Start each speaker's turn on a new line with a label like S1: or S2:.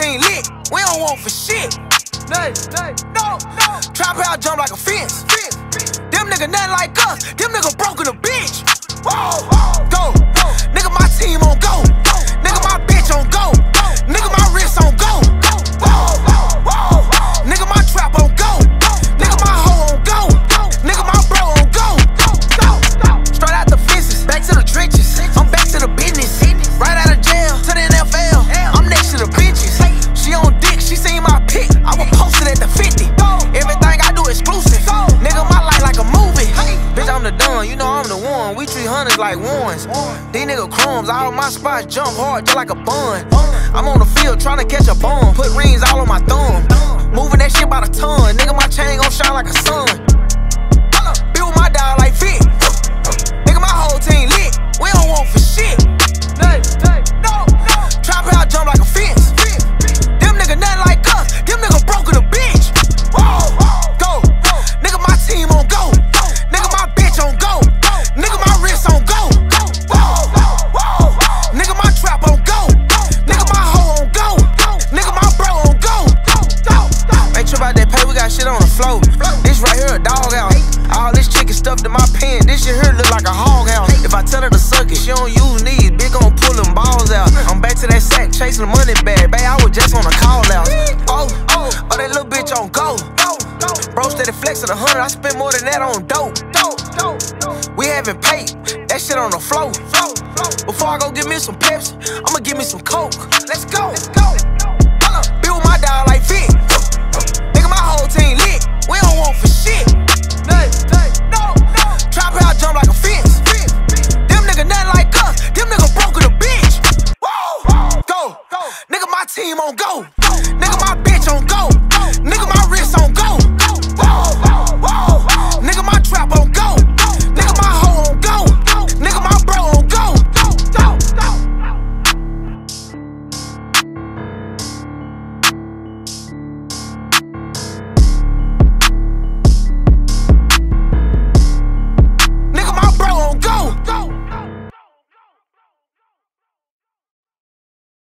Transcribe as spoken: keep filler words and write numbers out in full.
S1: team lit, we don't want for shit. Nay, nay, no, no. Trap out, jump like a fence. Them nigga nothing like us, them nigga broke in a bitch. Whoa, go, nigga, my team on go. Nigga, my bitch on go. Nigga, my wrist on go. Whoa, nigga, my trap on go. Nigga, my hoe on go. Nigga, my bro on go. Straight out the fences, back to the trenches. I'm back to the business. Right out of jail to the N F L. I'm next to the bitches. She on dick, she seen my pic. I was posted at the fifty. Everything I do exclusive. Nigga, my life like a movie. Bitch, I'm the done, you know I'm the one. We treat hunters like ones. These nigga crumbs, all my spots jump hard just like a bun. I'm on the field trying to catch a bum. Put rings all on my thumb. Moving that shit by the ton. Nigga, my chain gon' shine like a sun. Be with my dog like Vic. Nigga, my whole team lit. We don't want for shit. No, no. Trap out, jump like a fence. Them nigga nothing like us. Them nigga broke in a bitch. Whoa, go. Nigga, my team on go. Nigga, my bitch on go. Nigga, my wrist on go. Whoa, nigga, my trap on go. Nigga, my hoe on go. Nigga, my bro on go. Ain't trip out that pay, we got shit on the floor. This right here a dog house. All this chicken stuffed in my pen. This shit here look like a hog house. If I tell her to suck it, she don't use knees. Big gon' pull them balls out. I'm back to that sack, chasing the money bag. Babe, I was just on a call out. Oh, oh, oh, that little bitch on go. Bro, steady flexing a hundred. I spent more than that on dope. We haven't paid. That shit on the floor. Before I go get me some Pepsi, I'ma give me some Coke. Let's go.